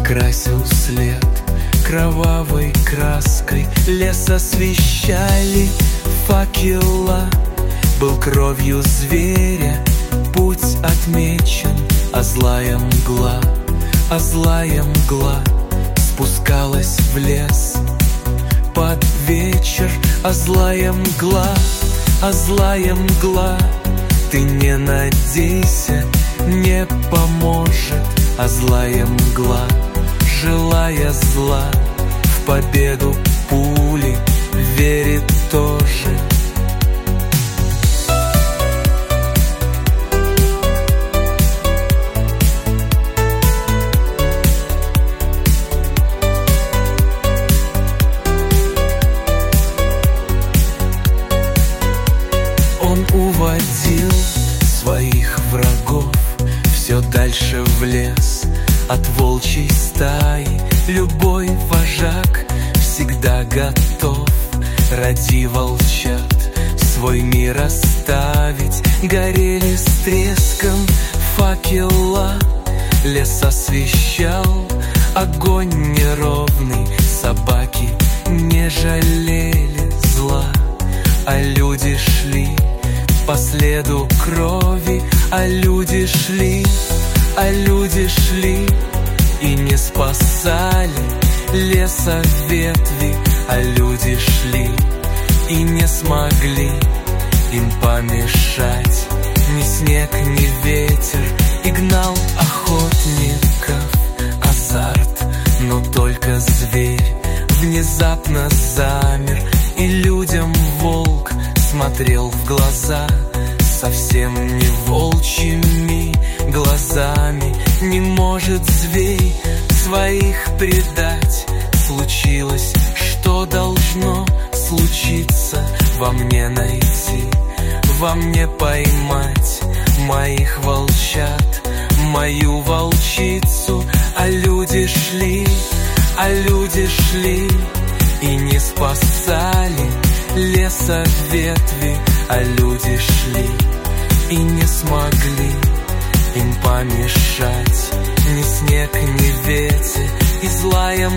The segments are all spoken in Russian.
красил след кровавой краской. Лес освещали факела, был кровью зверя путь отмечен. А злая мгла спускалась в лес под вечер. А злая мгла, ты не надейся, не поможет. А злая мгла, желая зла, в победу пули верит тоже. Он уводил своих врагов все дальше в лес от волчьей стаи. Любой вожак всегда готов ради волчат свой мир оставить. Горели с треском факела, лес освещал огонь неровный. Собаки не жалели зла, а люди шли по следу крови. А люди шли и не спасали леса ветви. А люди шли и не смогли им помешать ни снег, ни ветер. И гнал охотников азарт, но только зверь внезапно замер. И людям волк смотрел в глаза совсем не волчьими глазами. Не может зверь своих предать. Случилось, что должно случиться. Во мне найти, во мне поймать моих волчат, мою волчицу. А люди шли и не спасали леса ветви. А люди шли и не смогли им помешать ни снег, ни ветер. И злая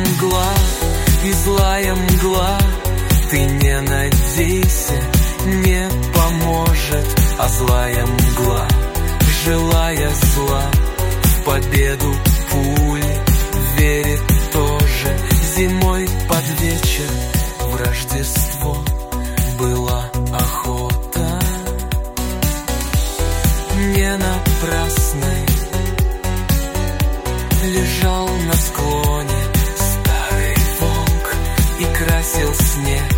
мгла, ты не надейся, не поможет. А злая мгла, желая зла, в победу пули верит тоже. Зимой под вечер в Рождество была охота не напрасной. Лежал на склоне старый волк и красил снег